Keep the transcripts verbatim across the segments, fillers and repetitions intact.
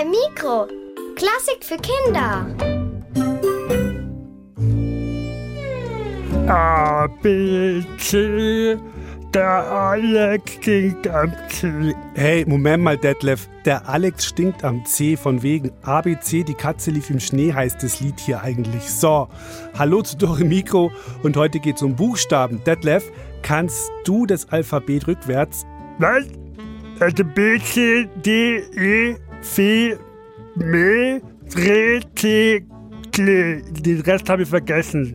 Mikro. Klassik für Kinder. A, B, C, der Alex stinkt am C. Hey, Moment mal, Detlef. Der Alex stinkt am C von wegen A B C, die Katze lief im Schnee, heißt das Lied hier eigentlich. So, hallo zu Dore Mikro und heute geht's um Buchstaben. Detlef, kannst du das Alphabet rückwärts? Was? Also B, C, D, E, F, M, R, T, K. Den Rest habe ich vergessen.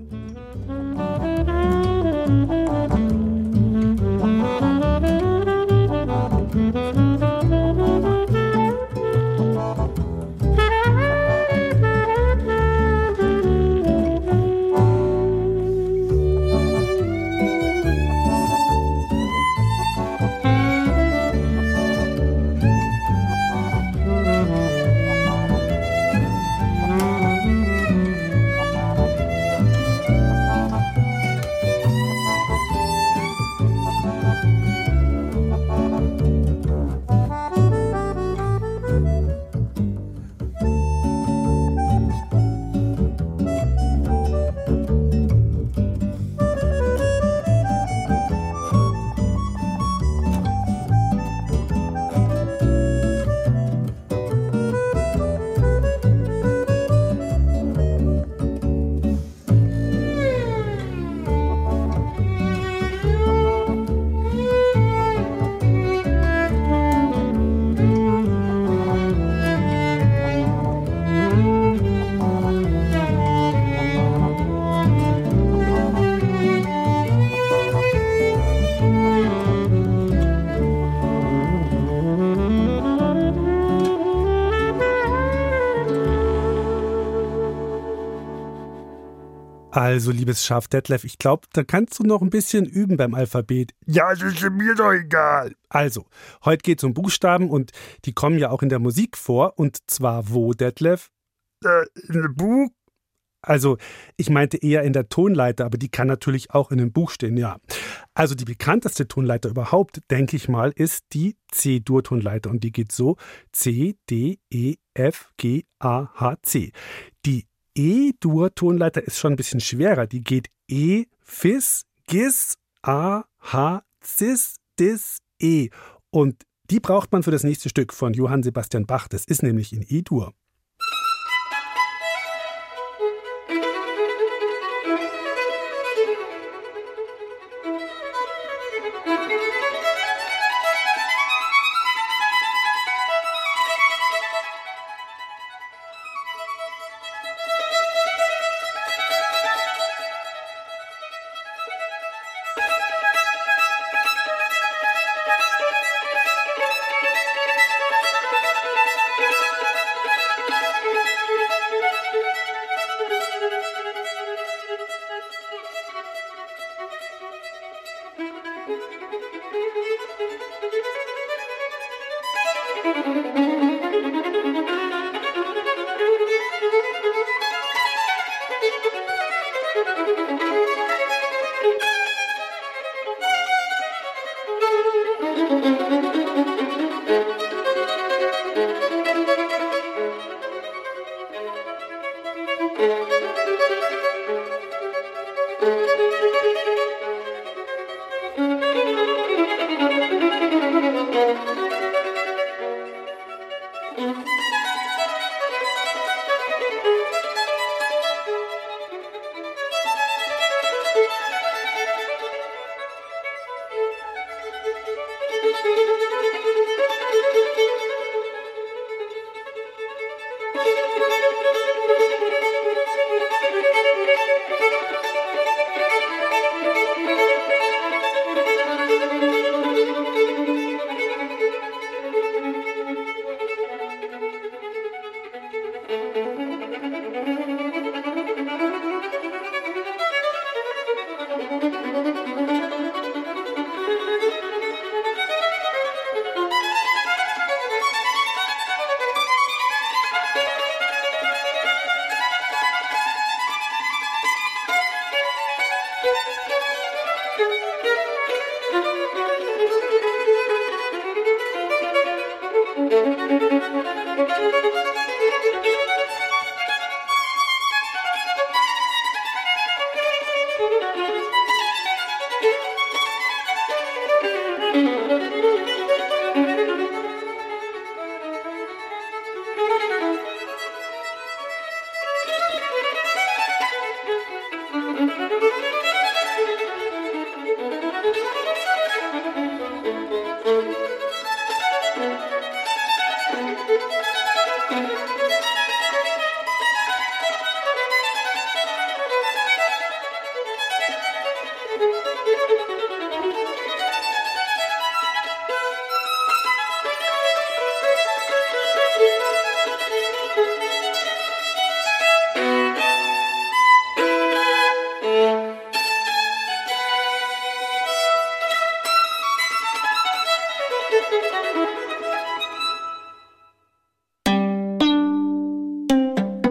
Also, liebes Schaf Detlef, ich glaube, da kannst du noch ein bisschen üben beim Alphabet. Ja, das ist mir doch egal. Also, heute geht es um Buchstaben und die kommen ja auch in der Musik vor. Und zwar wo, Detlef? Äh, in einem Buch? Also, ich meinte eher in der Tonleiter, aber die kann natürlich auch in einem Buch stehen, ja. Also, die bekannteste Tonleiter überhaupt, denke ich mal, ist die C-Dur-Tonleiter. Und die geht so: C, D, E, F, G, A, H, C. Die E-Dur-Tonleiter ist schon ein bisschen schwerer. Die geht E, Fis, Gis, A, H, Cis, Dis, E. Und die braucht man für das nächste Stück von Johann Sebastian Bach. Das ist nämlich in E-Dur.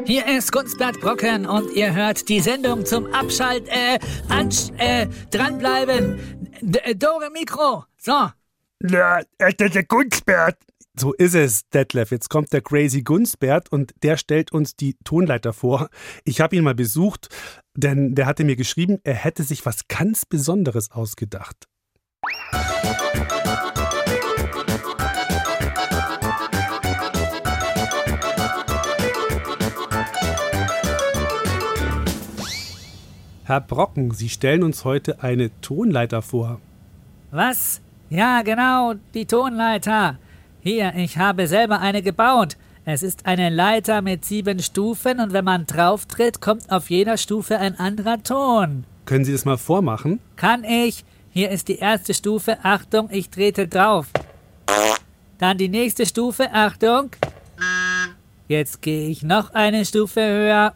hier ist Gunsbert Brocken und ihr hört die Sendung zum Abschalt, äh, ansch, äh, dranbleiben. D- Dore Mikro, so. Ja, das ist der Gunsbert. So ist es, Detlef. Jetzt kommt der Crazy Gunsbert und der stellt uns die Tonleiter vor. Ich habe ihn mal besucht, denn der hatte mir geschrieben, er hätte sich was ganz Besonderes ausgedacht. Herr Brocken, Sie stellen uns heute eine Tonleiter vor. Was? Ja, genau, die Tonleiter. Hier, ich habe selber eine gebaut. Es ist eine Leiter mit sieben Stufen und wenn man drauf tritt, kommt auf jeder Stufe ein anderer Ton. Können Sie das mal vormachen? Kann ich. Hier ist die erste Stufe. Achtung, ich trete drauf. Dann die nächste Stufe. Achtung. Jetzt gehe ich noch eine Stufe höher.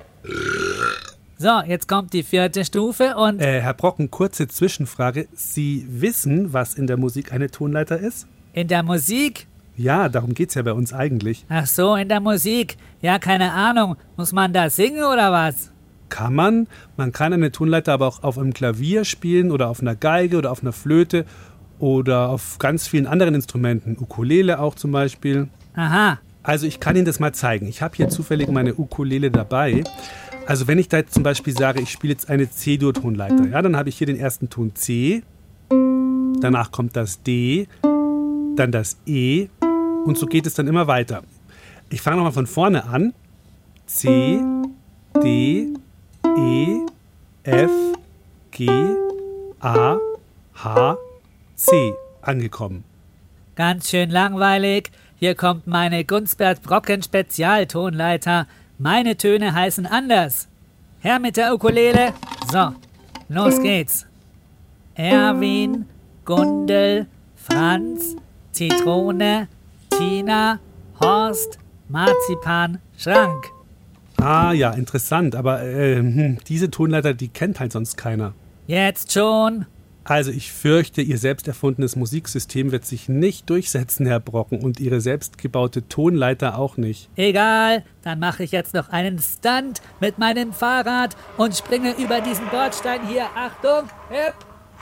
So, jetzt kommt die vierte Stufe und... Äh, Herr Brocken, kurze Zwischenfrage. Sie wissen, was in der Musik eine Tonleiter ist? In der Musik? Ja, darum geht's ja bei uns eigentlich. Ach so, in der Musik. Ja, keine Ahnung. Muss man da singen oder was? Kann man. Man kann eine Tonleiter aber auch auf einem Klavier spielen oder auf einer Geige oder auf einer Flöte oder auf ganz vielen anderen Instrumenten. Ukulele auch zum Beispiel. Aha. Also ich kann Ihnen das mal zeigen. Ich habe hier zufällig meine Ukulele dabei. Also wenn ich da jetzt zum Beispiel sage, ich spiele jetzt eine C-Dur-Tonleiter, ja, dann habe ich hier den ersten Ton C, danach kommt das D, dann das E und so geht es dann immer weiter. Ich fange nochmal von vorne an. C, D, E, F, G, A, H, C. Angekommen. Ganz schön langweilig. Hier kommt meine Gunsbert Brocken Spezialtonleiter. Meine Töne heißen anders. Her mit der Ukulele. So, los geht's. Erwin, Gundel, Franz, Zitrone, Tina, Horst, Marzipan, Schrank. Ah ja, interessant, aber äh, diese Tonleiter, die kennt halt sonst keiner. Jetzt schon. Also ich fürchte, Ihr selbst erfundenes Musiksystem wird sich nicht durchsetzen, Herr Brocken, und Ihre selbstgebaute Tonleiter auch nicht. Egal, dann mache ich jetzt noch einen Stunt mit meinem Fahrrad und springe über diesen Bordstein hier. Achtung, hüpp.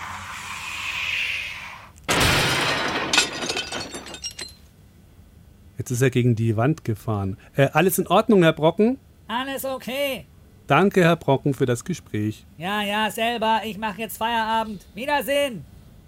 Jetzt ist er gegen die Wand gefahren. Äh, alles in Ordnung, Herr Brocken? Alles okay. Danke, Herr Brocken, für das Gespräch. Ja, ja, selber. Ich mache jetzt Feierabend. Wiedersehen.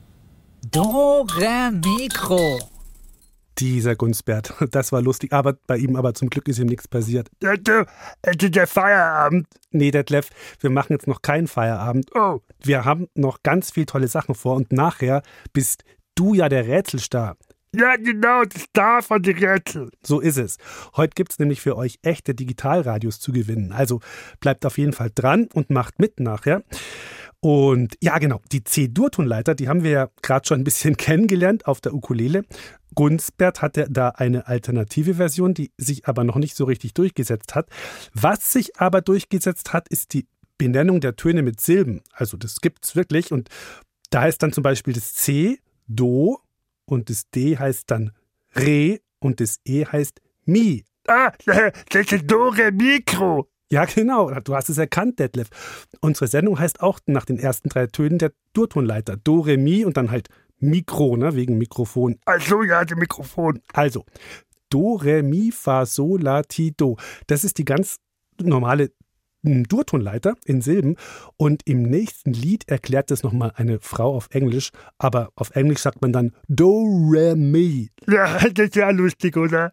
Dore Mikro. Dieser Gunsbert, das war lustig, aber bei ihm aber zum Glück ist ihm nichts passiert. Ja, du, es ist der Feierabend. Nee, Detlef, wir machen jetzt noch keinen Feierabend. Oh. Wir haben noch ganz viel tolle Sachen vor und nachher bist du ja der Rätselstar. Ja, genau, das Star von den Rätsel. So ist es. Heute gibt es nämlich für euch echte Digitalradios zu gewinnen. Also bleibt auf jeden Fall dran und macht mit nachher. Und ja, genau, die C-Dur-Tonleiter, die haben wir ja gerade schon ein bisschen kennengelernt auf der Ukulele. Gunsbert hatte da eine alternative Version, die sich aber noch nicht so richtig durchgesetzt hat. Was sich aber durchgesetzt hat, ist die Benennung der Töne mit Silben. Also das gibt's wirklich und da ist dann zum Beispiel das C, Do, und das D heißt dann Re und das E heißt Mi. Ah, das ist Dore Mikro. Ja, genau. Du hast es erkannt, Detlef. Unsere Sendung heißt auch nach den ersten drei Tönen der Durtonleiter. Do, Re, Mi und dann halt Mikro, ne, wegen Mikrofon. Ach so, ja, das Mikrofon. Also, Do, Re, Mi, Fa, Sol, La, Ti, Do. Das ist die ganz normale Durtonleiter in Silben und im nächsten Lied erklärt das nochmal eine Frau auf Englisch, aber auf Englisch sagt man dann Do, Re, Mi. Ja, das ist ja lustig, oder?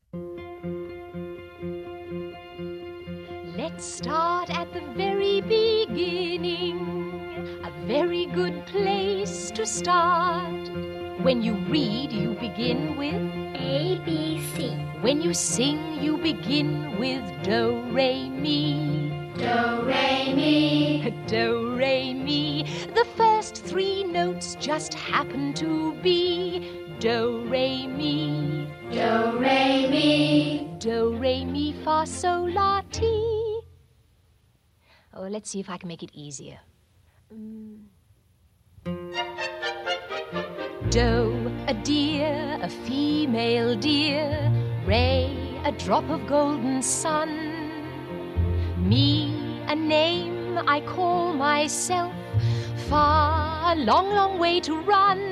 Let's start at the very beginning, a very good place to start. When you read, you begin with A, B, C. When you sing, you begin with Do, Re, Mi. Do, Re, Mi. Do, Re, Mi. The first three notes just happen to be Do, Re, Mi. Do, Re, Mi. Do, Re, Mi, Fa, Sol, La, Ti. Oh, let's see if I can make it easier. Mm. Do, a deer, a female deer. Re, a drop of golden sun. Me, a name I call myself, far, a long, long way to run.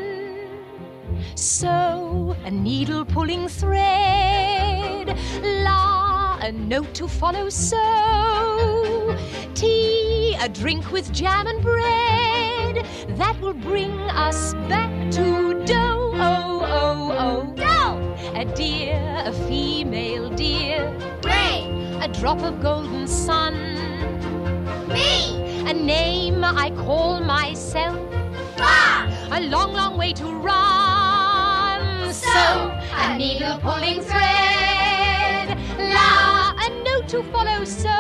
So, a needle pulling thread, la, a note to follow, so, tea, a drink with jam and bread, that will bring us back to dough, oh, oh, oh, dough, a dear, a female deer, Ray, a drop of golden sun, me, a name I call myself, far, a long, long way to run. so, a needle pulling thread, La, a note to follow, so,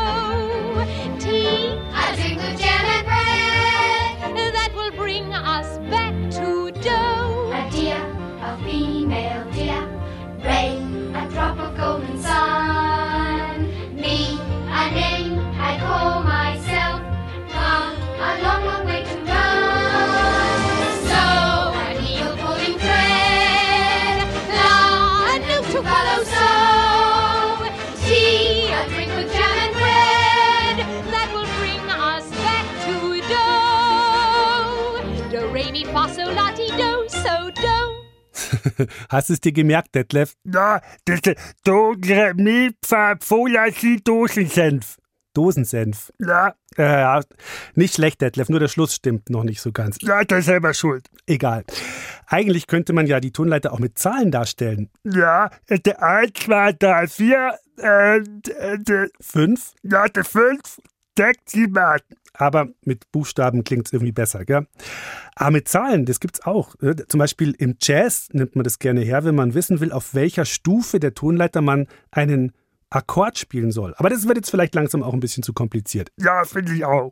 tea, a drink with jam and bread, that will bring us back to dough. a deer, a female deer, Ray, a drop of golden sun, me, a name I call myself, far, a long, long way to run, so, a needle pulling thread, La, a note to follow, so, tea, a drink with jam and bread, that will bring us back to dough. Do, re, mi, fa, sol, la, ti, do, so, do. Hast du es dir gemerkt, Detlef? Ja, das ist Do, Re, Mi, Fa, Fo, La, Si, Dosensenf. Dosensenf. Ja, Äh, ja, nicht schlecht, Detlef, nur der Schluss stimmt noch nicht so ganz. ja, das ist selber schuld. Egal. Eigentlich könnte man ja die Tonleiter auch mit Zahlen darstellen. Ja, der eins, zwei, drei, vier, äh, der, Fünf, ja, der fünf, sechs, sieben, acht. aber mit Buchstaben klingt es irgendwie besser, gell? Aber mit Zahlen, das gibt's auch. Zum Beispiel im Jazz nimmt man das gerne her, wenn man wissen will, auf welcher Stufe der Tonleiter man einen Akkord spielen soll. Aber das wird jetzt vielleicht langsam auch ein bisschen zu kompliziert. Ja, finde ich auch.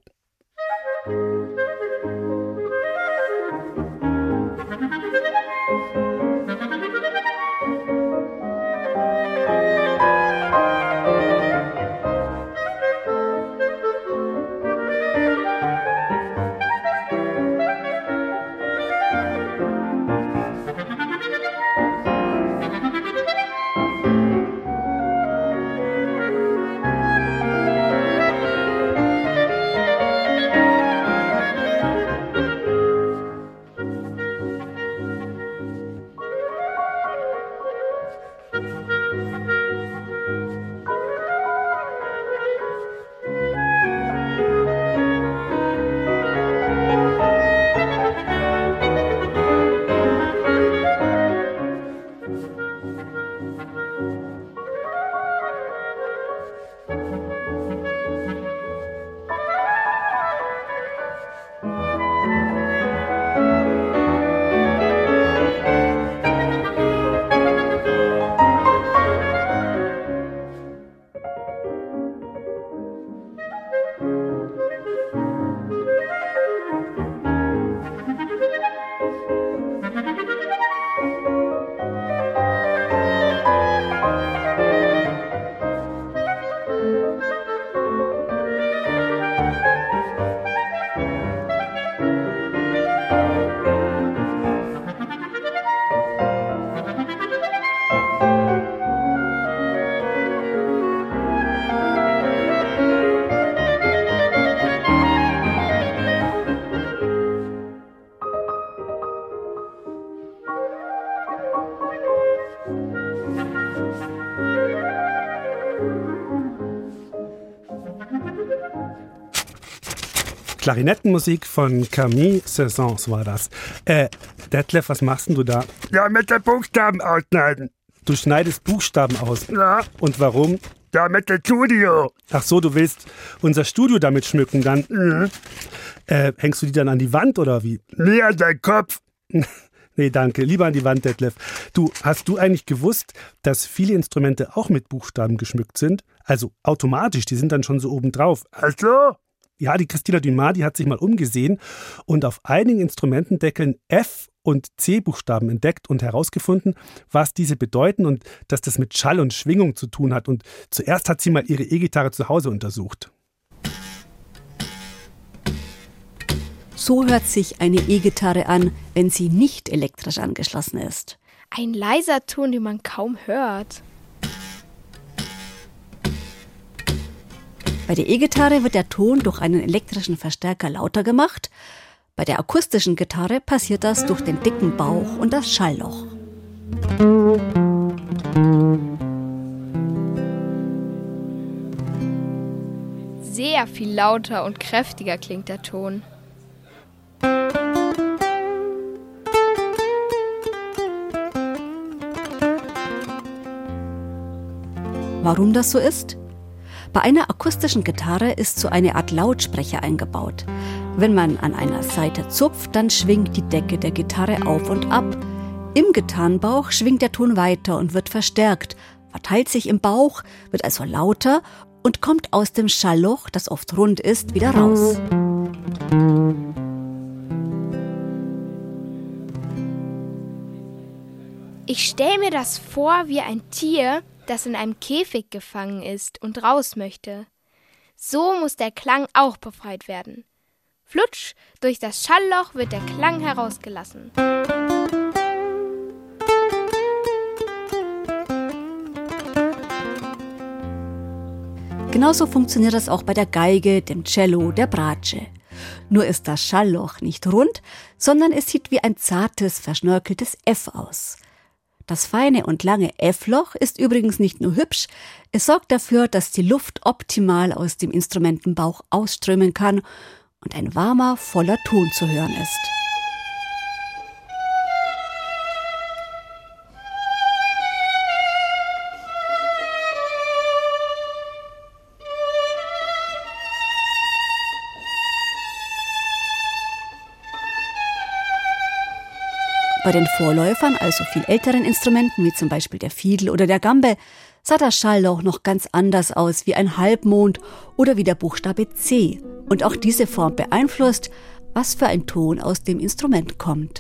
Klarinettenmusik von Camille Saint-Saëns war das. Äh, Detlef, was machst denn du da? Ja, mit den Buchstaben ausschneiden. Du schneidest Buchstaben aus. Ja, Und warum? ja, mit dem Studio. Ach so, du willst unser Studio damit schmücken, dann Mhm. äh, hängst du die dann an die Wand oder wie? Nie an deinen Kopf. Nee, danke. Lieber an die Wand, Detlef. Du, hast du eigentlich gewusst, dass viele Instrumente auch mit Buchstaben geschmückt sind? Also automatisch, die sind dann schon so oben drauf. Ach so? Ja, die Christina Dumas, die hat sich mal umgesehen und auf einigen Instrumentendeckeln F- und C-Buchstaben entdeckt und herausgefunden, was diese bedeuten und dass das mit Schall und Schwingung zu tun hat. Und zuerst hat sie mal ihre E-Gitarre zu Hause untersucht. So hört sich eine E-Gitarre an, wenn sie nicht elektrisch angeschlossen ist. Ein leiser Ton, den man kaum hört. Bei der E-Gitarre wird der Ton durch einen elektrischen Verstärker lauter gemacht. Bei der akustischen Gitarre passiert das durch den dicken Bauch und das Schallloch. Sehr viel lauter und kräftiger klingt der Ton. Warum das so ist? Bei einer akustischen Gitarre ist so eine Art Lautsprecher eingebaut. Wenn man an einer Saite zupft, dann schwingt die Decke der Gitarre auf und ab. Im Gitarrenbauch schwingt der Ton weiter und wird verstärkt, verteilt sich im Bauch, wird also lauter und kommt aus dem Schallloch, das oft rund ist, wieder raus. Ich stelle mir das vor wie ein Tier, das in einem Käfig gefangen ist und raus möchte. So muss der Klang auch befreit werden. Flutsch, durch das Schallloch wird der Klang herausgelassen. Genauso funktioniert das auch bei der Geige, dem Cello, der Bratsche. Nur ist das Schallloch nicht rund, sondern es sieht wie ein zartes, verschnörkeltes F aus. Das feine und lange F-Loch ist übrigens nicht nur hübsch, es sorgt dafür, dass die Luft optimal aus dem Instrumentenbauch ausströmen kann und ein warmer, voller Ton zu hören ist. Bei den Vorläufern, also viel älteren Instrumenten, wie zum Beispiel der Fiedel oder der Gambe, sah das Schallloch noch ganz anders aus, wie ein Halbmond oder wie der Buchstabe C. Und auch diese Form beeinflusst, was für ein Ton aus dem Instrument kommt.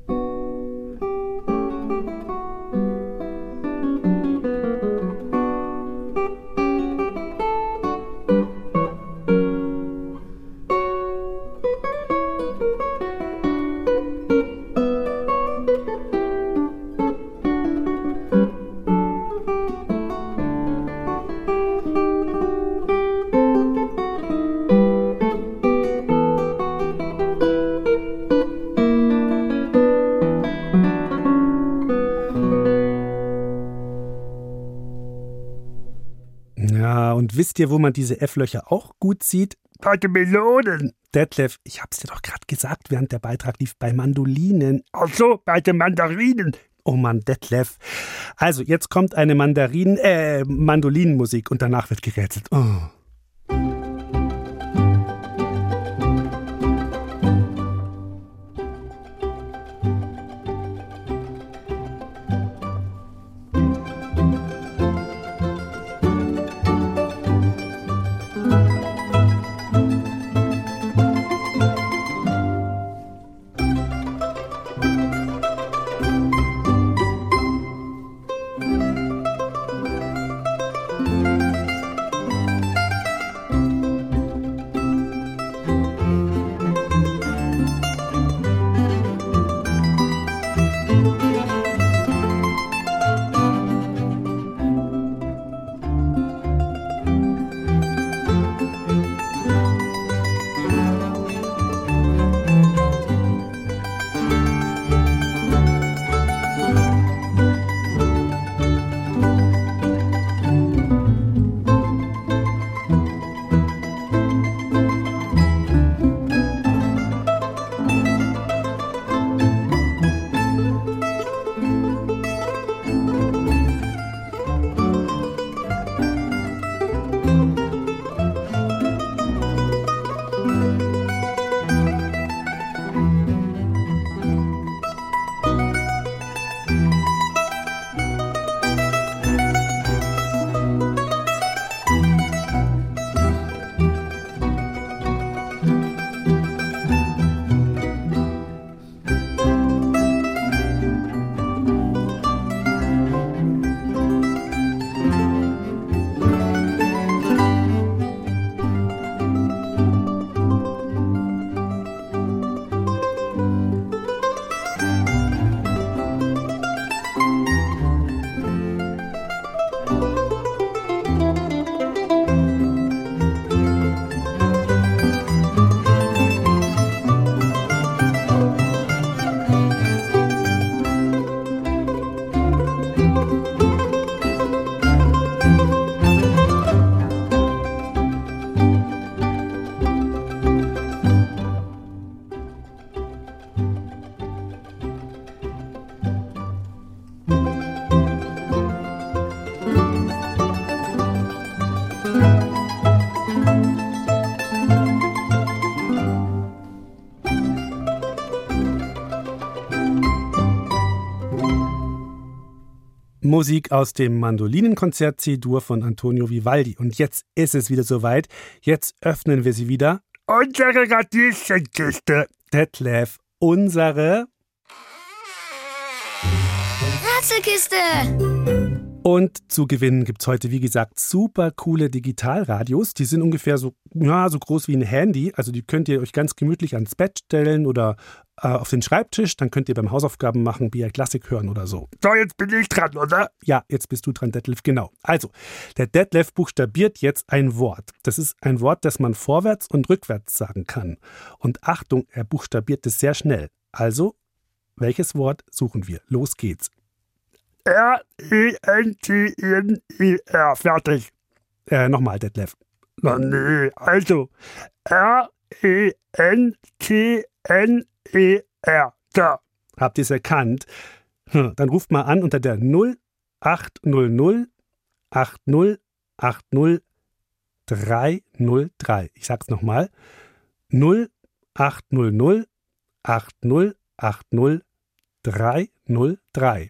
Und wisst ihr, wo man diese F-Löcher auch gut sieht? Bei den Melonen. Detlef, ich hab's dir doch gerade gesagt, während der Beitrag lief, bei Mandolinen. Ach so, bei den Mandarinen. Oh Mann, Detlef. Also, jetzt kommt eine Mandarinen, äh, Mandolinenmusik und danach wird gerätselt. Oh. Musik aus dem Mandolinenkonzert C-Dur von Antonio Vivaldi. Und jetzt ist es wieder soweit. Jetzt öffnen wir sie wieder. Unsere Radieschenkiste. Detlef, unsere Rätselkiste. Und zu gewinnen gibt es heute, wie gesagt, super coole Digitalradios. Die sind ungefähr so, ja, so groß wie ein Handy. Also die könnt ihr euch ganz gemütlich ans Bett stellen oder äh, auf den Schreibtisch. Dann könnt ihr beim Hausaufgaben machen, B R Klassik hören oder so. So, jetzt bin ich dran, oder? Ja, jetzt bist du dran, Detlef, genau. Also, der Detlef buchstabiert jetzt ein Wort. Das ist ein Wort, das man vorwärts und rückwärts sagen kann. Und Achtung, er buchstabiert es sehr schnell. Also, welches Wort suchen wir? Los geht's. R E N T N E R. Fertig. Äh, nochmal, Detlef. Na nee, also R E N T N E R. Da. Habt ihr es erkannt? Hm, dann ruft mal an unter der null acht null null acht null acht null drei null drei. Ich sag's nochmal. null acht null null acht null acht null drei null drei.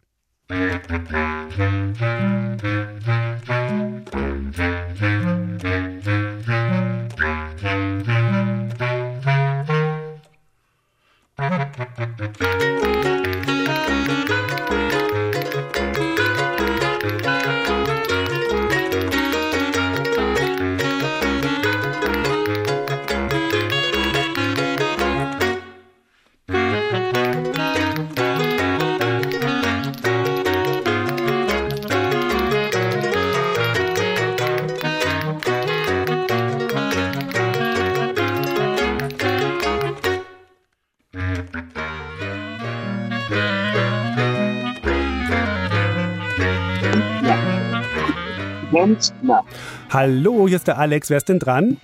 Rentner. Hallo, hier ist der Alex. Wer ist denn dran?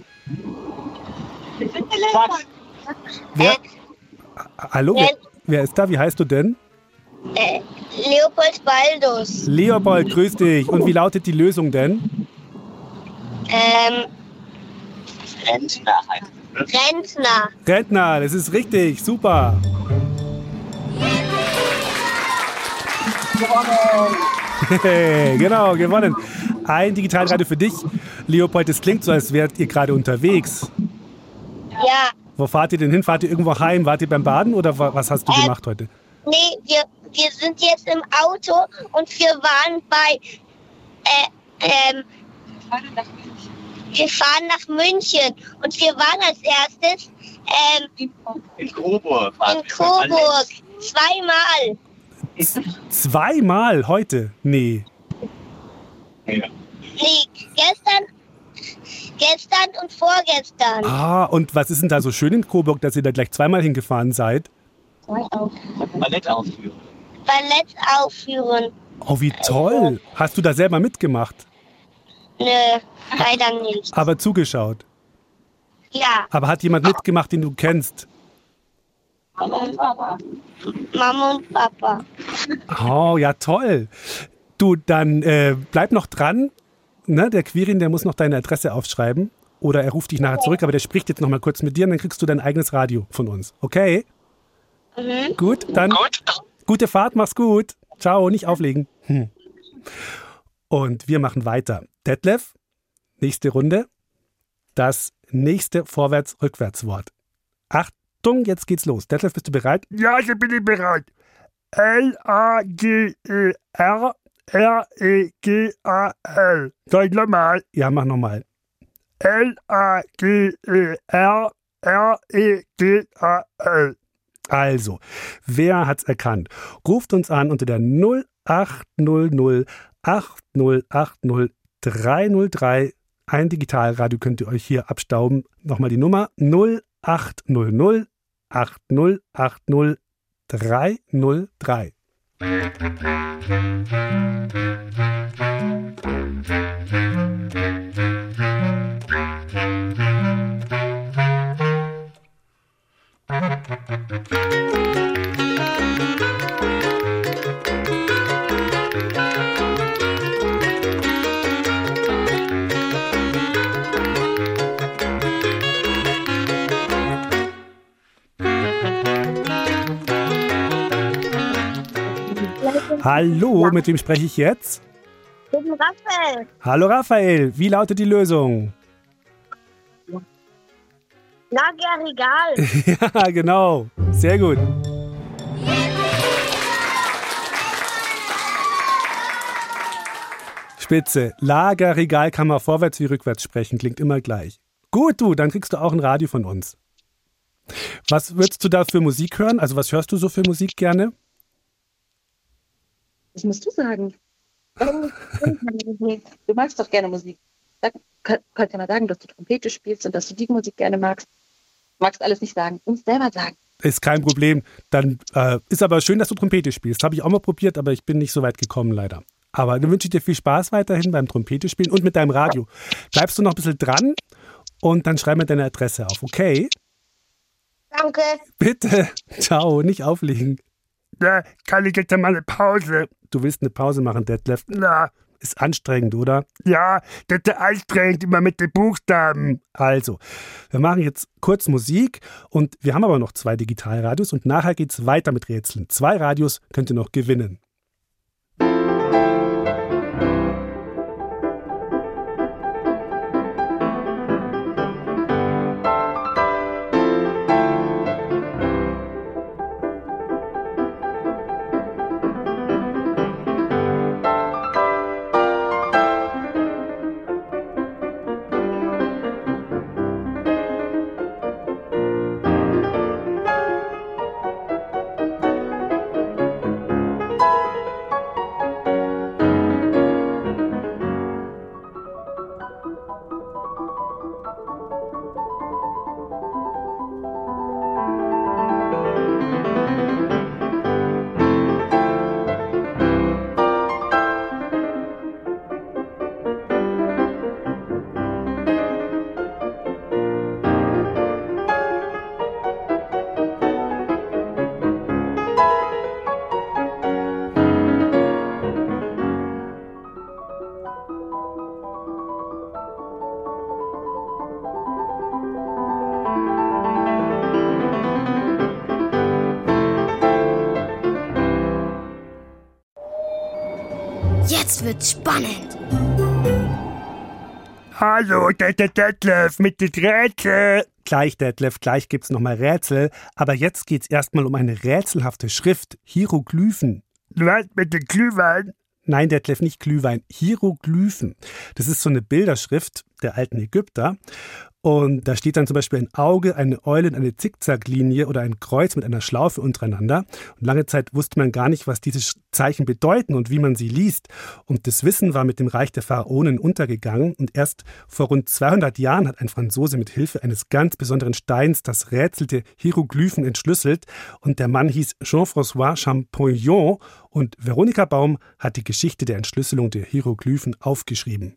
Wer? Hallo, wer, wer ist da? Wie heißt du denn? Äh, Leopold Baldus. Leopold, grüß dich. Und wie lautet die Lösung denn? Ähm, Rentner. Rentner. Rentner, das ist richtig. Super. Hey, genau, gewonnen. Ein Digitalradio für dich. Leopold, es klingt so, als wärt ihr gerade unterwegs. Ja. Wo fahrt ihr denn hin? Fahrt ihr irgendwo heim? Wart ihr beim Baden oder wa- was hast du Ähm, gemacht heute? Nee, wir, wir sind jetzt im Auto und wir waren bei, äh, ähm, wir fahren nach München und wir waren als erstes, ähm, In Coburg. in Coburg. Zweimal. Zweimal heute? Nee. Ja. Nee, gestern, gestern und vorgestern. Ah, und was ist denn da so schön in Coburg, dass ihr da gleich zweimal hingefahren seid? Ballett aufführen. Ballett aufführen. Oh, wie toll. Hast du da selber mitgemacht? Nö, leider nicht. Aber zugeschaut? Ja, Aber hat jemand mitgemacht, den du kennst? Mama und Papa. Oh, ja, toll. Du, dann äh, bleib noch dran. Ne, der Quirin, der muss noch deine Adresse aufschreiben. Oder er ruft dich nachher zurück, aber der spricht jetzt noch mal kurz mit dir und dann kriegst du dein eigenes Radio von uns. Okay? Mhm. Gut, dann Gut. gute Fahrt, mach's gut. Ciao, nicht auflegen. Hm. Und wir machen weiter. Detlef, nächste Runde. Das nächste Vorwärts-Rückwärts-Wort. Achtung, jetzt geht's los. Detlef, bist du bereit? Ja, ich bin ich bereit. L A G E R R E G A L. Soll ich nochmal? Ja, mach nochmal. L A G E R R E G A L. Also, wer hat's erkannt? Ruft uns an unter der null acht null null acht null acht null drei null drei. Ein Digitalradio könnt ihr euch hier abstauben. Nochmal die Nummer null acht null null acht null acht null drei null drei. Hallo, mit wem spreche ich jetzt? Mit dem Raphael. Hallo Raphael, wie lautet die Lösung? Lager Regal. Ja, genau. Sehr gut. Spitze. Lager, Regal kann man vorwärts wie rückwärts sprechen. Klingt immer gleich. Gut, du, dann kriegst du auch ein Radio von uns. Was würdest du da für Musik hören? Also was hörst du so für Musik gerne? Das musst du sagen. Du magst doch gerne Musik. Sag, könnt, könnt ihr mal sagen, dass du Trompete spielst und dass du die Musik gerne magst. Du magst alles nicht sagen. Du musst selber sagen. Ist kein Problem. Dann äh, ist aber schön, dass du Trompete spielst. Habe ich auch mal probiert, aber ich bin nicht so weit gekommen, leider. Aber dann wünsche ich dir viel Spaß weiterhin beim Trompete spielen und mit deinem Radio. Bleibst du noch ein bisschen dran und dann schreib mir deine Adresse auf, okay? Danke. Bitte. Ciao, nicht auflegen. Da kann ich jetzt mal eine Pause. Du willst eine Pause machen, Detlef? Na, ist anstrengend, oder? Ja, das ist anstrengend, immer mit den Buchstaben. Also, wir machen jetzt kurz Musik und wir haben aber noch zwei Digitalradios und nachher geht's weiter mit Rätseln. Zwei Radios könnt ihr noch gewinnen. Jetzt wird's spannend. Hallo, der Detlef mit den Rätsel. Gleich, Detlef, gleich gibt's nochmal Rätsel. Aber jetzt geht's erstmal um eine rätselhafte Schrift. Hieroglyphen. Was mit den Glühwein? Nein, Detlef, nicht Glühwein. Hieroglyphen. Das ist so eine Bilderschrift der alten Ägypter. Und da steht dann zum Beispiel ein Auge, eine Eule und eine Zickzacklinie oder ein Kreuz mit einer Schlaufe untereinander. Und lange Zeit wusste man gar nicht, was diese Zeichen bedeuten und wie man sie liest. Und das Wissen war mit dem Reich der Pharaonen untergegangen. Und erst vor rund zweihundert Jahren hat ein Franzose mit Hilfe eines ganz besonderen Steins das Rätsel der Hieroglyphen entschlüsselt. Und der Mann hieß Jean-François Champollion. Und Veronika Baum hat die Geschichte der Entschlüsselung der Hieroglyphen aufgeschrieben.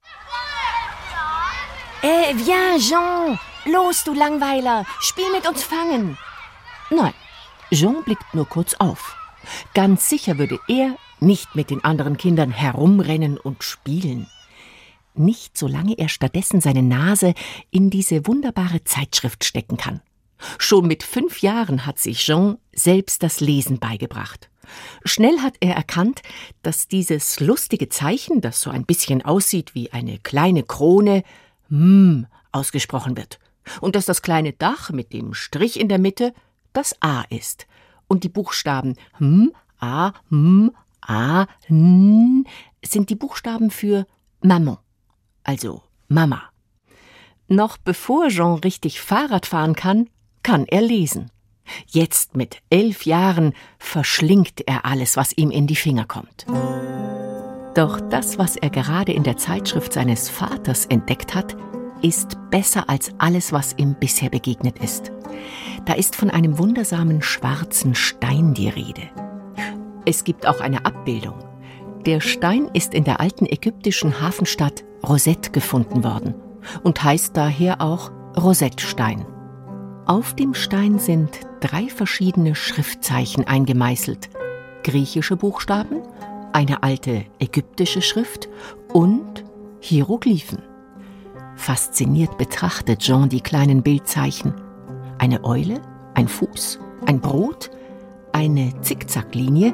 Eh, viens, Jean. Los, du Langweiler. Spiel mit uns Fangen. Nein, Jean blickt nur kurz auf. Ganz sicher würde er nicht mit den anderen Kindern herumrennen und spielen. Nicht, solange er stattdessen seine Nase in diese wunderbare Zeitschrift stecken kann. Schon mit fünf Jahren hat sich Jean selbst das Lesen beigebracht. Schnell hat er erkannt, dass dieses lustige Zeichen, das so ein bisschen aussieht wie eine kleine Krone, M ausgesprochen wird. Und dass das kleine Dach mit dem Strich in der Mitte das A ist. Und die Buchstaben M, A, M, A, N sind die Buchstaben für Maman, also Mama. Noch bevor Jean richtig Fahrrad fahren kann, kann er lesen. Jetzt mit elf Jahren verschlingt er alles, was ihm in die Finger kommt. Doch das, was er gerade in der Zeitschrift seines Vaters entdeckt hat, ist besser als alles, was ihm bisher begegnet ist. Da ist von einem wundersamen schwarzen Stein die Rede. Es gibt auch eine Abbildung. Der Stein ist in der alten ägyptischen Hafenstadt Rosette gefunden worden und heißt daher auch Rosettstein. Auf dem Stein sind drei verschiedene Schriftzeichen eingemeißelt. Griechische Buchstaben, eine alte ägyptische Schrift und Hieroglyphen. Fasziniert betrachtet Jean die kleinen Bildzeichen. Eine Eule, ein Fuß, ein Brot, eine Zickzacklinie,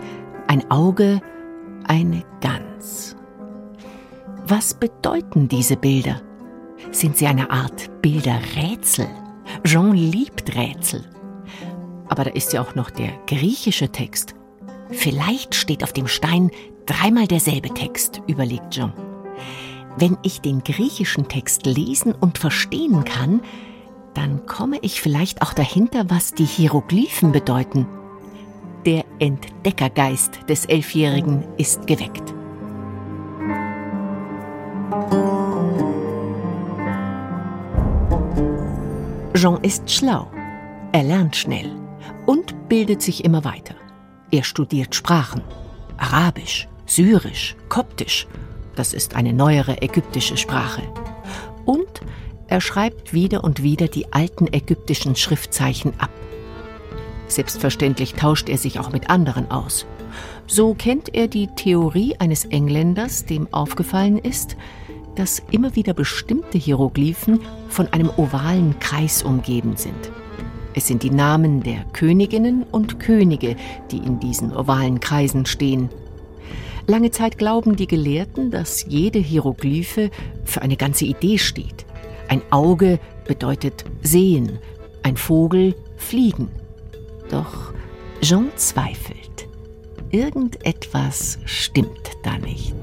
ein Auge, eine Gans. Was bedeuten diese Bilder? Sind sie eine Art Bilderrätsel? Jean liebt Rätsel. Aber da ist ja auch noch der griechische Text. Vielleicht steht auf dem Stein dreimal derselbe Text, überlegt Jean. Wenn ich den griechischen Text lesen und verstehen kann, dann komme ich vielleicht auch dahinter, was die Hieroglyphen bedeuten. Der Entdeckergeist des Elfjährigen ist geweckt. Jean ist schlau. Er lernt schnell und bildet sich immer weiter. Er studiert Sprachen. Arabisch, Syrisch, Koptisch. Das ist eine neuere ägyptische Sprache. Und er schreibt wieder und wieder die alten ägyptischen Schriftzeichen ab. Selbstverständlich tauscht er sich auch mit anderen aus. So kennt er die Theorie eines Engländers, dem aufgefallen ist, dass immer wieder bestimmte Hieroglyphen von einem ovalen Kreis umgeben sind. Es sind die Namen der Königinnen und Könige, die in diesen ovalen Kreisen stehen. Lange Zeit glauben die Gelehrten, dass jede Hieroglyphe für eine ganze Idee steht. Ein Auge bedeutet sehen, ein Vogel fliegen. Doch Jean zweifelt. Irgendetwas stimmt da nicht.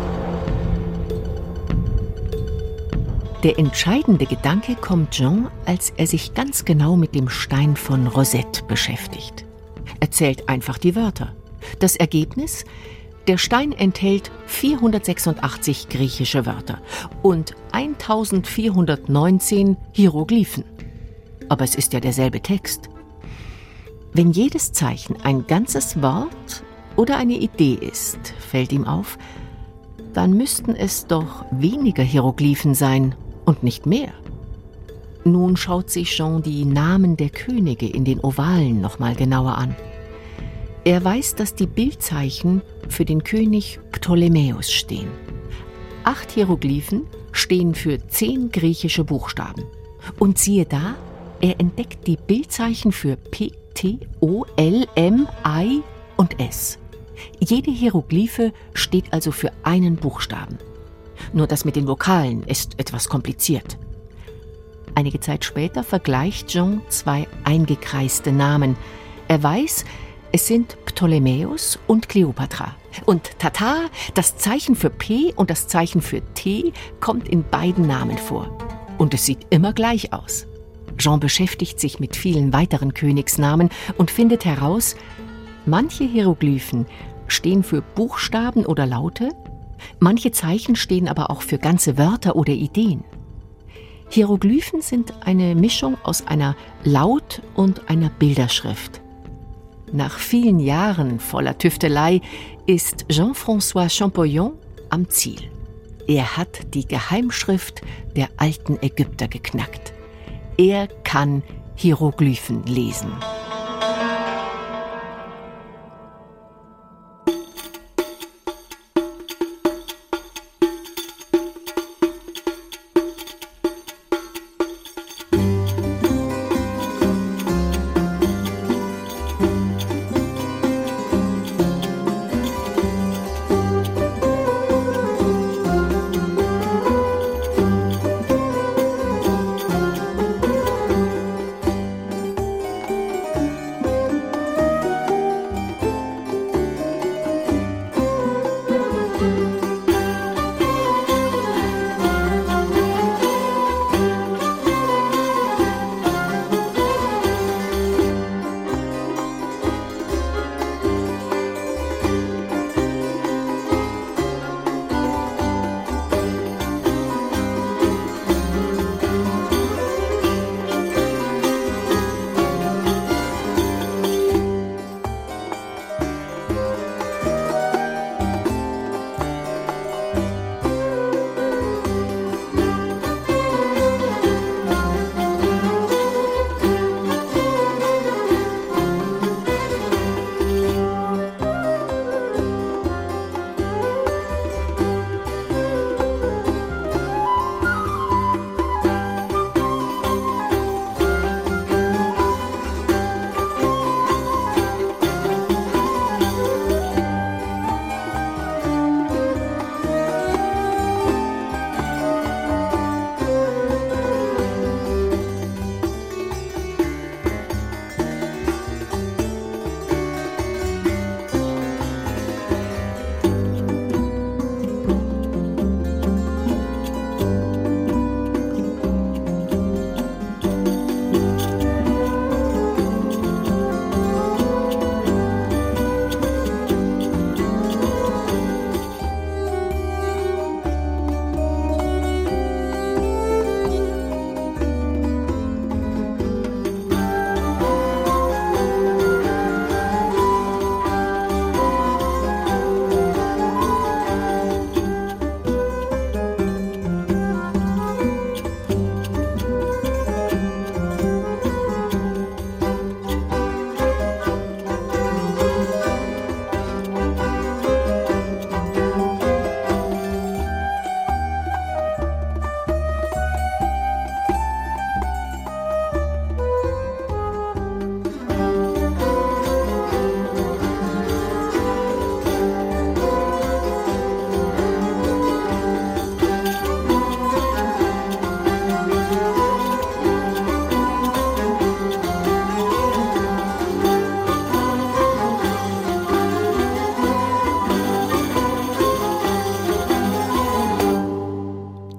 Der entscheidende Gedanke kommt Jean, als er sich ganz genau mit dem Stein von Rosette beschäftigt. Er zählt einfach die Wörter. Das Ergebnis? Der Stein enthält vierhundertsechsundachtzig griechische Wörter und eintausendvierhundertneunzehn Hieroglyphen. Aber es ist ja derselbe Text. Wenn jedes Zeichen ein ganzes Wort oder eine Idee ist, fällt ihm auf, dann müssten es doch weniger Hieroglyphen sein und nicht mehr. Nun schaut sich Jean die Namen der Könige in den Ovalen noch mal genauer an. Er weiß, dass die Bildzeichen für den König Ptolemäus stehen. Acht Hieroglyphen stehen für zehn griechische Buchstaben. Und siehe da, er entdeckt die Bildzeichen für P, T, O, L, M, I und S. Jede Hieroglyphe steht also für einen Buchstaben. Nur das mit den Vokalen ist etwas kompliziert. Einige Zeit später vergleicht Jean zwei eingekreiste Namen. Er weiß, es sind Ptolemäus und Kleopatra. Und tata, das Zeichen für P und das Zeichen für T kommt in beiden Namen vor. Und es sieht immer gleich aus. Jean beschäftigt sich mit vielen weiteren Königsnamen und findet heraus, manche Hieroglyphen stehen für Buchstaben oder Laute, manche Zeichen stehen aber auch für ganze Wörter oder Ideen. Hieroglyphen sind eine Mischung aus einer Laut- und einer Bilderschrift. Nach vielen Jahren voller Tüftelei ist Jean-François Champollion am Ziel. Er hat die Geheimschrift der alten Ägypter geknackt. Er kann Hieroglyphen lesen.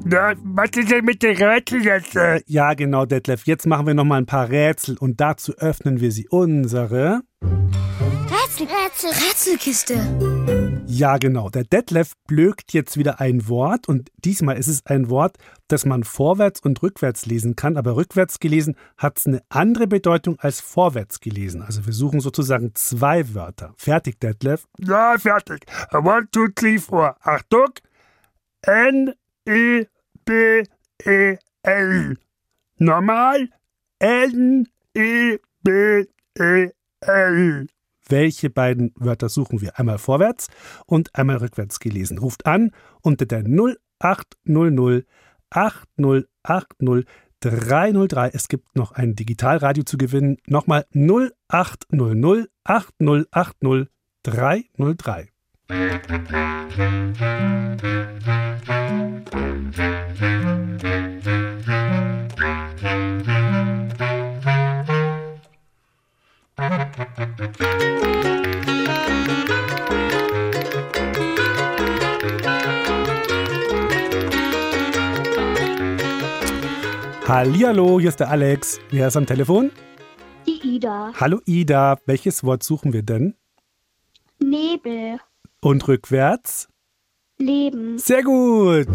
Na, was ist denn mit den Rätseln jetzt? Äh? Ja, genau, Detlef. Jetzt machen wir noch mal ein paar Rätsel und dazu öffnen wir sie unsere... Rätsel, Rätsel, Rätselkiste. Ja, genau. Der Detlef blökt jetzt wieder ein Wort und diesmal ist es ein Wort, das man vorwärts und rückwärts lesen kann, aber rückwärts gelesen hat es eine andere Bedeutung als vorwärts gelesen. Also wir suchen sozusagen zwei Wörter. Fertig, Detlef? Ja, fertig. One, two, three, four. Achtung. N, E, B, E, L. Normal. N, E, B, E, L. Welche beiden Wörter suchen wir? Einmal vorwärts und einmal rückwärts gelesen. Ruft an unter der null acht null null acht null acht null drei null drei. Es gibt noch ein Digitalradio zu gewinnen. Nochmal null acht null null acht null acht null drei null drei. Hallihallo, hier ist der Alex. Wer ist am Telefon? Die Ida. Hallo Ida, welches Wort suchen wir denn? Nebel. Und rückwärts? Leben. Sehr gut.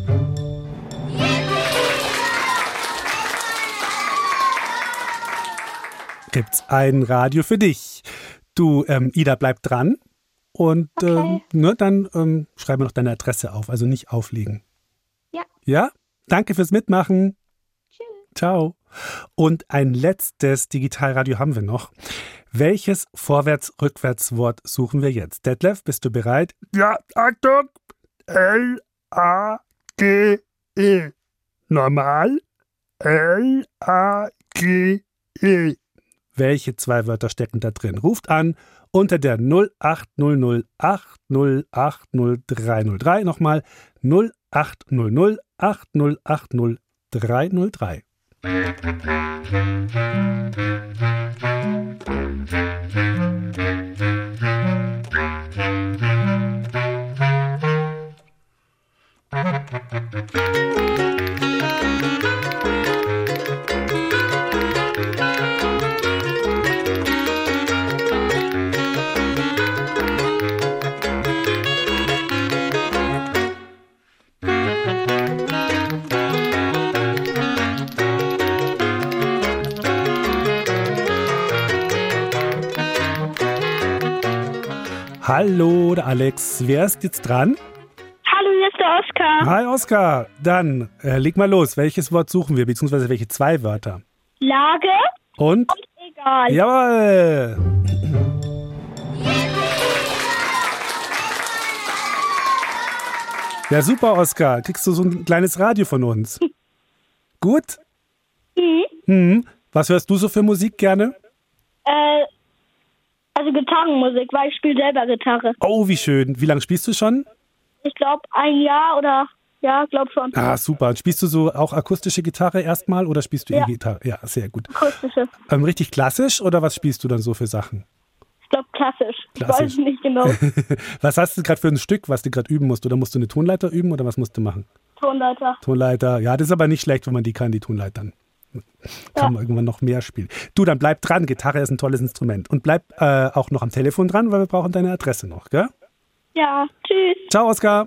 Gibt's ein Radio für dich. Du, ähm, Ida, bleib dran. Und okay. ähm, ne, dann ähm, schreibe noch deine Adresse auf, also nicht auflegen. Ja. Ja? Danke fürs Mitmachen. Tschüss. Ciao. Und ein letztes Digitalradio haben wir noch. Welches Vorwärts-Rückwärts-Wort suchen wir jetzt? Detlef, bist du bereit? Ja, Achtung. L, A, G, E. Normal. L, A, G, E. Welche zwei Wörter stecken da drin? Ruft an unter der null acht null null acht null acht null drei null drei. Nochmal null acht null null acht null acht null drei null drei. Hallo, der Alex. Wer ist jetzt dran? Hallo, hier ist der Oskar. Hi, Oskar. Dann äh, leg mal los. Welches Wort suchen wir, beziehungsweise welche zwei Wörter? Lage und? Und egal. Jawohl. Ja, super, Oskar. Kriegst du so ein kleines Radio von uns? Gut? Mhm. Hm. Was hörst du so für Musik gerne? Äh, also Gitarrenmusik, weil ich spiele selber Gitarre. Oh, wie schön. Wie lange spielst du schon? Ich glaube ein Jahr oder, ja, glaube schon. Ah, super. Und spielst du so auch akustische Gitarre erstmal oder spielst du ja. E-Gitarre? Ja, sehr gut. Akustische. Ähm, richtig klassisch oder was spielst du dann so für Sachen? Ich glaube klassisch. klassisch. Ich weiß nicht genau. Was hast du gerade für ein Stück, was du gerade üben musst? Oder musst du eine Tonleiter üben oder was musst du machen? Tonleiter. Tonleiter. Ja, das ist aber nicht schlecht, wenn man die kann, die Tonleitern. Kann ja. man irgendwann noch mehr spielen. Du, dann bleib dran. Gitarre ist ein tolles Instrument. Und bleib äh, auch noch am Telefon dran, weil wir brauchen deine Adresse noch, gell? Ja, tschüss. Ciao, Oskar.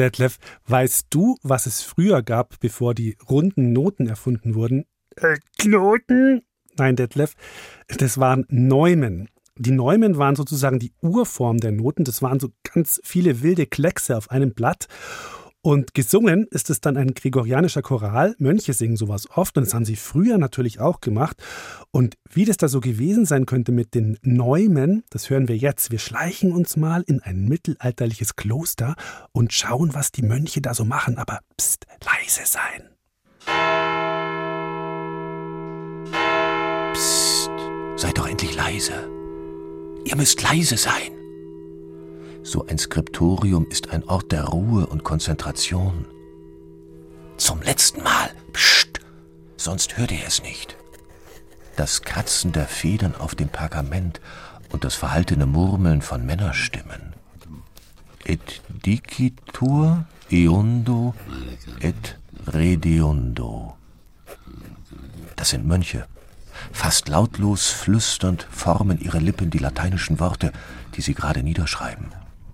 Detlef, weißt du, was es früher gab, bevor die runden Noten erfunden wurden? Äh, Knoten? Nein, Detlef, das waren Neumen. Die Neumen waren sozusagen die Urform der Noten. Das waren so ganz viele wilde Kleckse auf einem Blatt. Und gesungen ist es dann ein gregorianischer Choral. Mönche singen sowas oft und das haben sie früher natürlich auch gemacht. Und wie das da so gewesen sein könnte mit den Neumen, das hören wir jetzt. Wir schleichen uns mal in ein mittelalterliches Kloster und schauen, was die Mönche da so machen. Aber pst, leise sein. Psst, seid doch endlich leise. Ihr müsst leise sein. So ein Skriptorium ist ein Ort der Ruhe und Konzentration. Zum letzten Mal, psst, sonst hört ihr es nicht. Das Kratzen der Federn auf dem Pergament und das verhaltene Murmeln von Männerstimmen. Et dicitur eundo et redeundo. Das sind Mönche. Fast lautlos flüsternd formen ihre Lippen die lateinischen Worte, die sie gerade niederschreiben.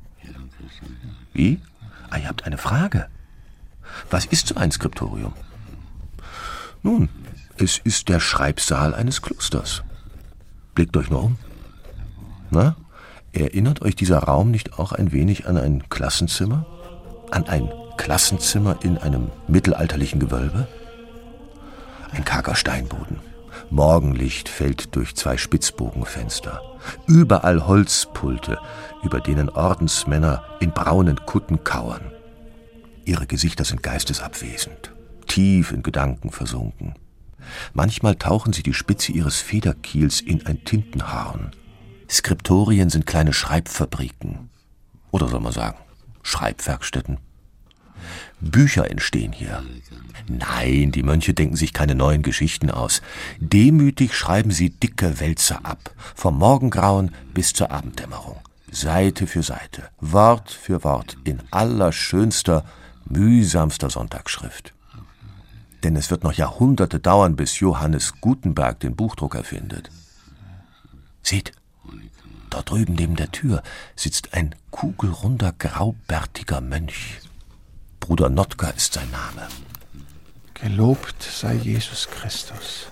Wie? Ah, ihr habt eine Frage. Was ist so ein Skriptorium? Nun, es ist der Schreibsaal eines Klosters. Blickt euch nur um. Na, erinnert euch dieser Raum nicht auch ein wenig an ein Klassenzimmer? An ein Klassenzimmer in einem mittelalterlichen Gewölbe? Ein karger Steinboden. Morgenlicht fällt durch zwei Spitzbogenfenster. Überall Holzpulte, über denen Ordensmänner in braunen Kutten kauern. Ihre Gesichter sind geistesabwesend, tief in Gedanken versunken. Manchmal tauchen sie die Spitze ihres Federkiels in ein Tintenhorn. Skriptorien sind kleine Schreibfabriken. Oder soll man sagen, Schreibwerkstätten. Bücher entstehen hier. Nein, die Mönche denken sich keine neuen Geschichten aus. Demütig schreiben sie dicke Wälzer ab, vom Morgengrauen bis zur Abenddämmerung. Seite für Seite, Wort für Wort, in allerschönster, mühsamster Sonntagsschrift. Denn es wird noch Jahrhunderte dauern, bis Johannes Gutenberg den Buchdruck erfindet. Seht, dort drüben neben der Tür sitzt ein kugelrunder, graubärtiger Mönch. Bruder Notka ist sein Name. Gelobt sei Jesus Christus.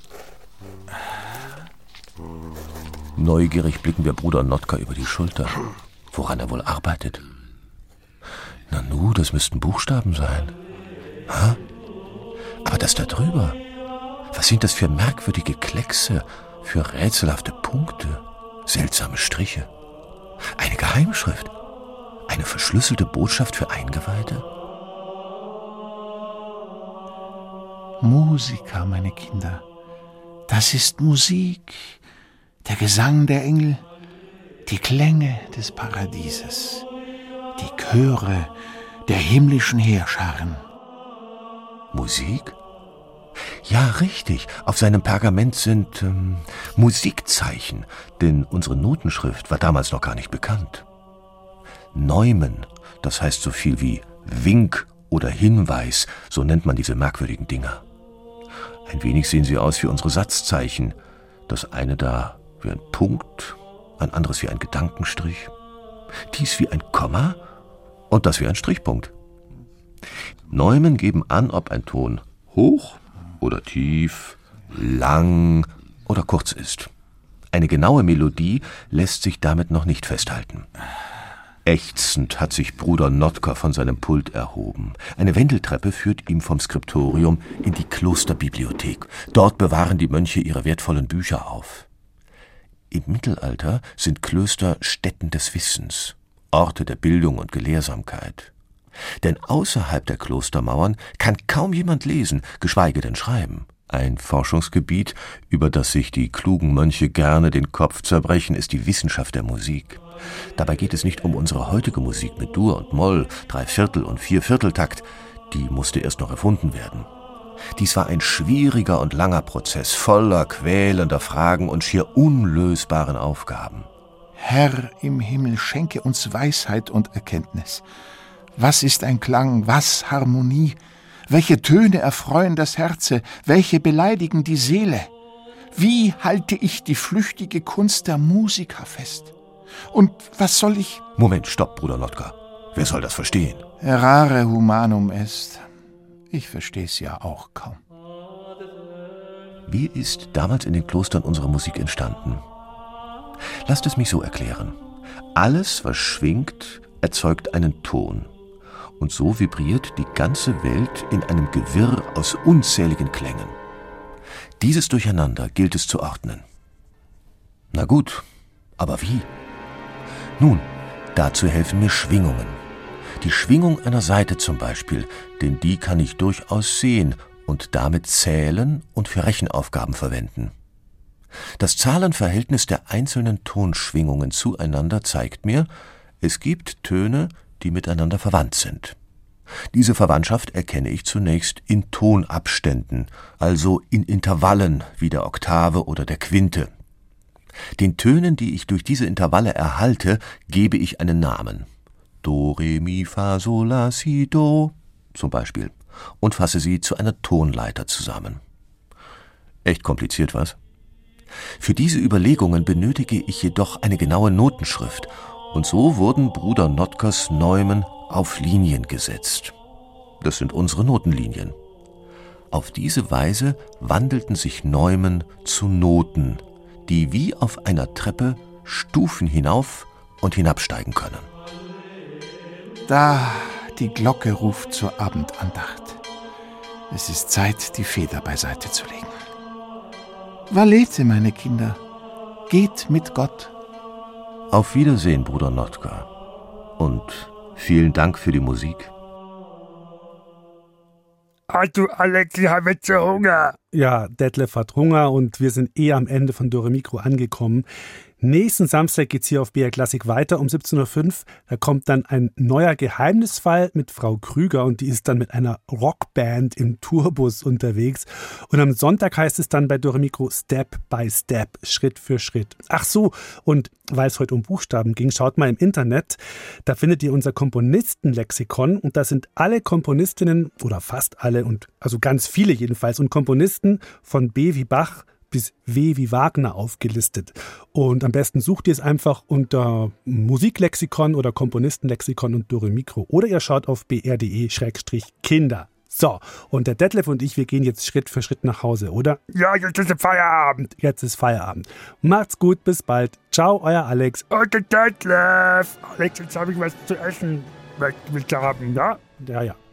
Neugierig blicken wir Bruder Notka über die Schulter, woran er wohl arbeitet. Nanu, das müssten Buchstaben sein. Ha? Aber das da drüber, was sind das für merkwürdige Kleckse, für rätselhafte Punkte, seltsame Striche? Eine Geheimschrift, eine verschlüsselte Botschaft für Eingeweihte? Musiker, meine Kinder, das ist Musik, der Gesang der Engel, die Klänge des Paradieses, die Chöre der himmlischen Heerscharen. Musik? Ja, richtig. Auf seinem Pergament sind ähm, Musikzeichen, denn unsere Notenschrift war damals noch gar nicht bekannt. Neumen, das heißt so viel wie Wink oder Hinweis, so nennt man diese merkwürdigen Dinger. Ein wenig sehen sie aus wie unsere Satzzeichen. Das eine da wie ein Punkt, ein anderes wie ein Gedankenstrich, dies wie ein Komma und das wie ein Strichpunkt. Neumen geben an, ob ein Ton hoch oder tief, lang oder kurz ist. Eine genaue Melodie lässt sich damit noch nicht festhalten. Ächzend hat sich Bruder Notka von seinem Pult erhoben. Eine Wendeltreppe führt ihm vom Skriptorium in die Klosterbibliothek. Dort bewahren die Mönche ihre wertvollen Bücher auf. Im Mittelalter sind Klöster Stätten des Wissens, Orte der Bildung und Gelehrsamkeit. Denn außerhalb der Klostermauern kann kaum jemand lesen, geschweige denn schreiben. Ein Forschungsgebiet, über das sich die klugen Mönche gerne den Kopf zerbrechen, ist die Wissenschaft der Musik. Dabei geht es nicht um unsere heutige Musik mit Dur und Moll, Dreiviertel- und Viervierteltakt. Die musste erst noch erfunden werden. Dies war ein schwieriger und langer Prozess, voller quälender Fragen und schier unlösbaren Aufgaben. Herr im Himmel, schenke uns Weisheit und Erkenntnis. Was ist ein Klang, was Harmonie? Welche Töne erfreuen das Herze, welche beleidigen die Seele? Wie halte ich die flüchtige Kunst der Musiker fest? Und was soll ich... Moment, stopp, Bruder Notka. Wer soll das verstehen? Errare humanum est. Ich versteh's ja auch kaum. Wie ist damals in den Klostern unsere Musik entstanden? Lasst es mich so erklären. Alles, was schwingt, erzeugt einen Ton. Und so vibriert die ganze Welt in einem Gewirr aus unzähligen Klängen. Dieses Durcheinander gilt es zu ordnen. Na gut, aber wie? Nun, dazu helfen mir Schwingungen. Die Schwingung einer Saite zum Beispiel, denn die kann ich durchaus sehen und damit zählen und für Rechenaufgaben verwenden. Das Zahlenverhältnis der einzelnen Tonschwingungen zueinander zeigt mir, es gibt Töne, die miteinander verwandt sind. Diese Verwandtschaft erkenne ich zunächst in Tonabständen, also in Intervallen wie der Oktave oder der Quinte. Den Tönen, die ich durch diese Intervalle erhalte, gebe ich einen Namen. Do, Re, Mi, Fa, Sol, La, Si, Do zum Beispiel und fasse sie zu einer Tonleiter zusammen. Echt kompliziert, was? Für diese Überlegungen benötige ich jedoch eine genaue Notenschrift und so wurden Bruder Nottkers Neumen auf Linien gesetzt. Das sind unsere Notenlinien. Auf diese Weise wandelten sich Neumen zu Noten, die wie auf einer Treppe Stufen hinauf und hinabsteigen können. Da, die Glocke ruft zur Abendandacht. Es ist Zeit, die Feder beiseite zu legen. Valete, meine Kinder, geht mit Gott. Auf Wiedersehen, Bruder Notker. Und vielen Dank für die Musik. Ah, du Alex, ich habe jetzt so Hunger. Ja, Detlef hat Hunger und wir sind eh am Ende von Dore Mikro angekommen. Nächsten Samstag geht's hier auf B R Klassik weiter um siebzehn Uhr fünf. Da kommt dann ein neuer Geheimnisfall mit Frau Krüger und die ist dann mit einer Rockband im Tourbus unterwegs. Und am Sonntag heißt es dann bei Dore Mikro Step by Step, Schritt für Schritt. Ach so, und weil es heute um Buchstaben ging, schaut mal im Internet. Da findet ihr unser Komponistenlexikon und da sind alle Komponistinnen oder fast alle und also ganz viele jedenfalls und Komponisten von B wie Bach bis W wie Wagner aufgelistet. Und am besten sucht ihr es einfach unter Musiklexikon oder Komponistenlexikon und Dore Mikro. Oder ihr schaut auf b r punkt d e Schrägstrich Kinder. So, und der Detlef und ich, wir gehen jetzt Schritt für Schritt nach Hause, oder? Ja, jetzt ist Feierabend. Jetzt ist Feierabend. Macht's gut, bis bald. Ciao, euer Alex. Und der Detlef. Alex, jetzt habe ich was zu essen mit haben, ja? Ja, ja.